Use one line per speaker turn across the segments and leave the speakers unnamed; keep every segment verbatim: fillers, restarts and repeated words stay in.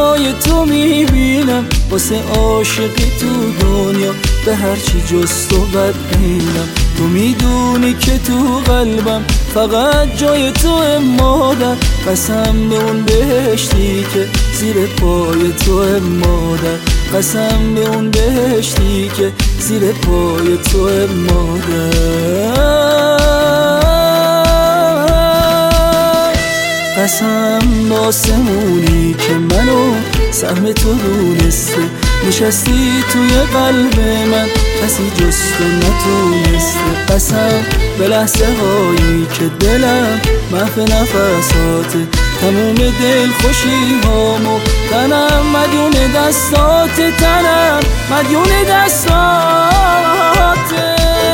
جای تو میبینم، واسه عاشقی تو دنیا به هرچی جز تو بدبینم. تو میدونی که تو قلبم فقط جای تو مادر، قسم به اون بهشتی که زیر پای تو مادر، قسم به اون بهشتی که زیر پای تو مادر، قسم به آسمونی که منو سهم تو دونسته، نشستی توی قلب من کسی جز تو نتونسته. قسم به لحظه هایی که دلم محو نفساته، تموم دل خوشی هامو تنم مدیون دستات، تنم مدیون دستاته.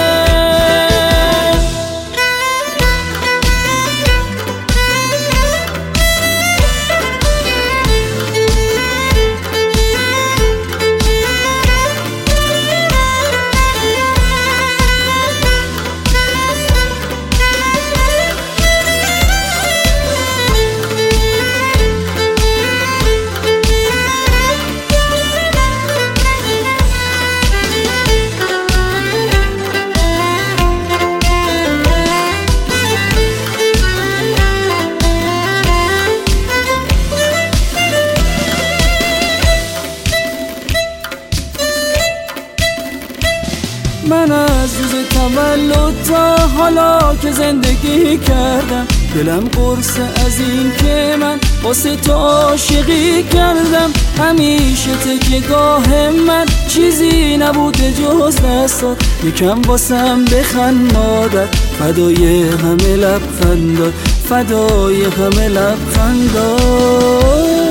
من از روز تولد تا حالا که زندگی کردم، دلم قرصه از این که من واسه تو عاشقی کردم. همیشه تکیه‌گاه من چیزی نبوده جز دستات، یکم واسم بخند مادر، فدای همه لبخندات، فدای همه لبخندات.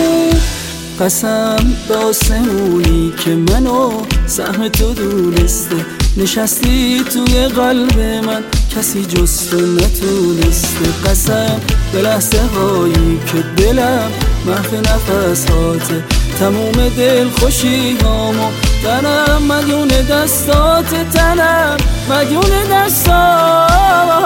قسم به آسمونی که منو سهم تو دونسته، نشستی توی قلب من کسی جز تو نتونسته. قسم به لحظه هایی که دلم محو نفساته، تموم دل خوشی هامو تنم مدیون دستات، تنم مدیون دستات.